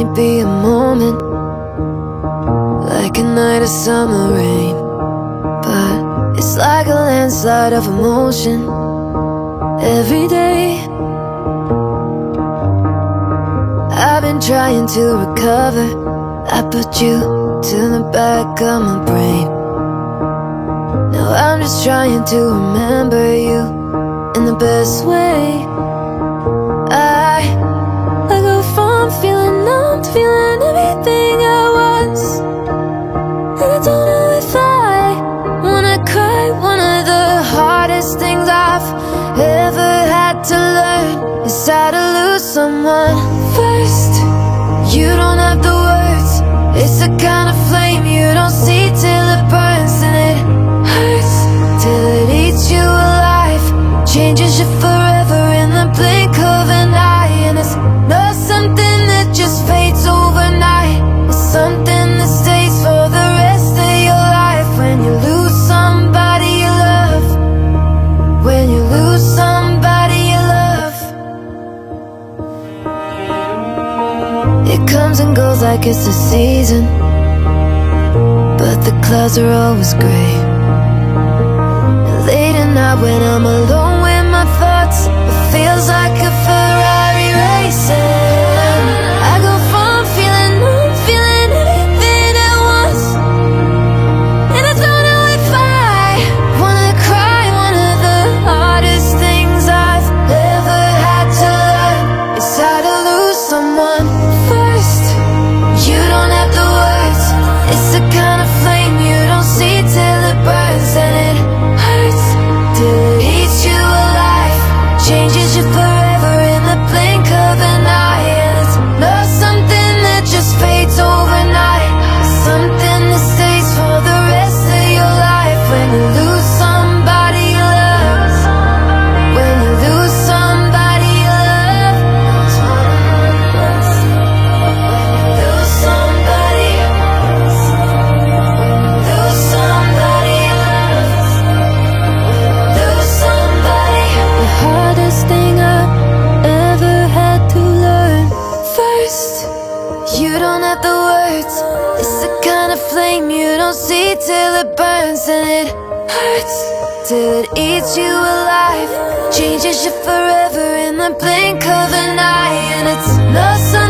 gonna be a moment, like a night of summer rain, but it's like a landslide of emotion every day. I've been trying to recover. I put you to the back of my brain. Now I'm just trying to remember you in the best way. I go from feeling numb to feeling everything I was, and I don't know if I wanna cry. One of the hardest things I've ever had to learn is how to lose someone first. You don't have the words, it's the kind of flame you don't see till it burns, and it hurts till it eats you alive, changes you forever in the blink of an eye. And it's not something that just fades overnight, it's something that stays for the rest of your life. When you lose somebody you love, when you lose somebody you love, it comes and goes like it's a season, but the clouds are always gray. Late at night when I'm alone with my thoughts, it feels like a Ferrari racing. I go from feeling numb, feeling everything at once, and I don't know if I wanna cry. One of the hardest things I've ever had to learn is how to lose someone first. You don't have the words, it's the kind of flame you don't see till it burns, and it hurts till it eats you alive, changes you forever in the blink of an eye. And it's not something that just fades overnight, it's something that stays for the rest of your life. When you lose somebody you love, when you lose somebody you love, lose somebody, lose somebody you love, lose somebody. The hardest thing I've ever had to learn first. You don't have the words, it's the kind of flame you don't see till it burns, and it hurts till it eats you alive, changes you forever in the blink of an eye. And it's not something